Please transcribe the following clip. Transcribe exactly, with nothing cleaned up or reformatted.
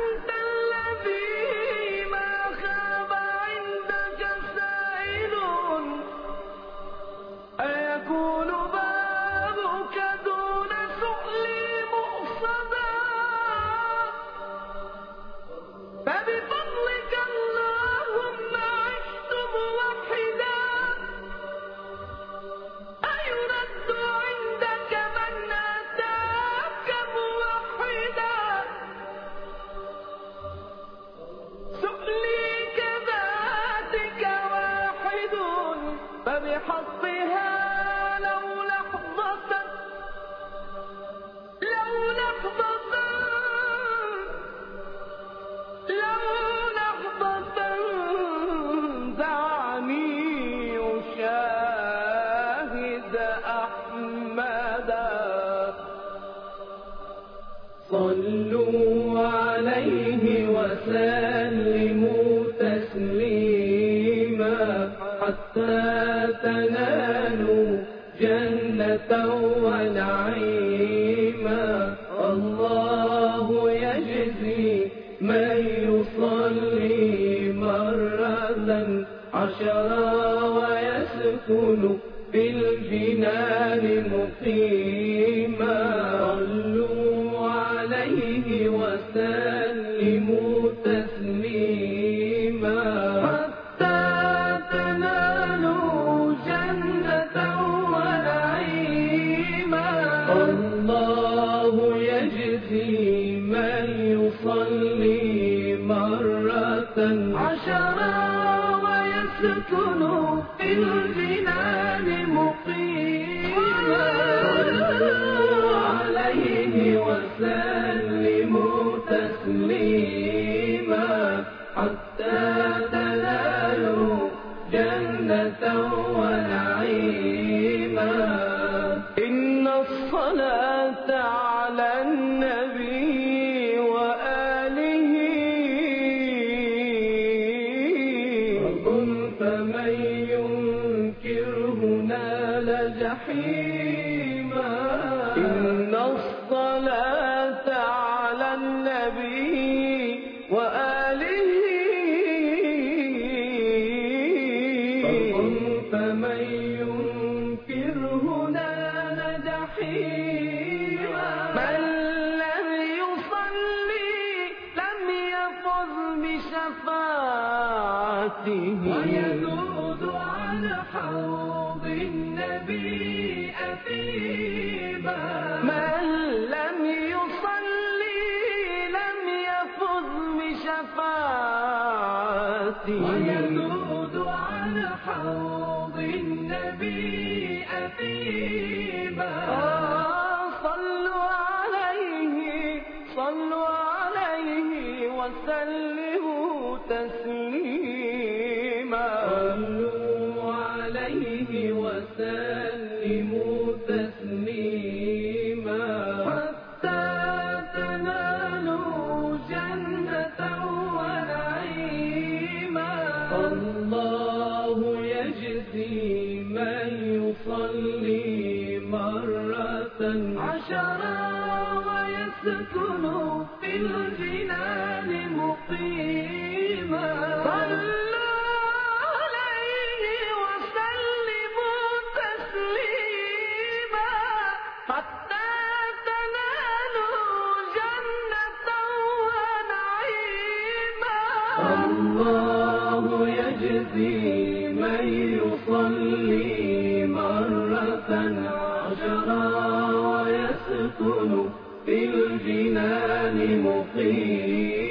أنت الذي ما خاب عندك سائل أيكون بابك دون سؤلي مؤصدا فبفضلك اللهم عشت موحدا أيرد عندك من أتاك موحدا سؤلي كذاتك واحد فبحقها لو لحظة لو لحظة لو لحظة دعني أشاهد أحمدا صلوا عليه وسلموا تسليما حتى تنالوا جنة ونعيما الله يجزي من يصلي مرة عشرا ويسكن في الجنان مقيما صلوا عليه وسلموا تسليما حتى تنالوا جنة ونعيما الله يجزي من يصلي مرة عشرا ويسكن في الجنان مقيما صلوا عليه وسلموا تسليما حتى تنالوا جنة ونعيما إن الصلاة على النبي وآله فمن ينكره نال جحيما إن الصلاة على النبي وآله فمن ينكره نال جحيما من لم يصلي لم يفز بشفاعته ويذود عن حوض النبي أثيما من لم يصلي لم يفز بشفاعته ويذود عن حوض النبي أثيما صلوا عليه صلوا عليه وسلموا تسليما صلوا عليه وسلموا تسليما حتى تنالوا جنة ونعيما الله يجزي من يصلي مرة عشرا ويسكن في الجنان مقيما صلوا عليه وسلموا تسليما حتى تنالوا جنة ونعيما الله يجزي من يصلي مرة عشرا ويسكن في الجنان مقيما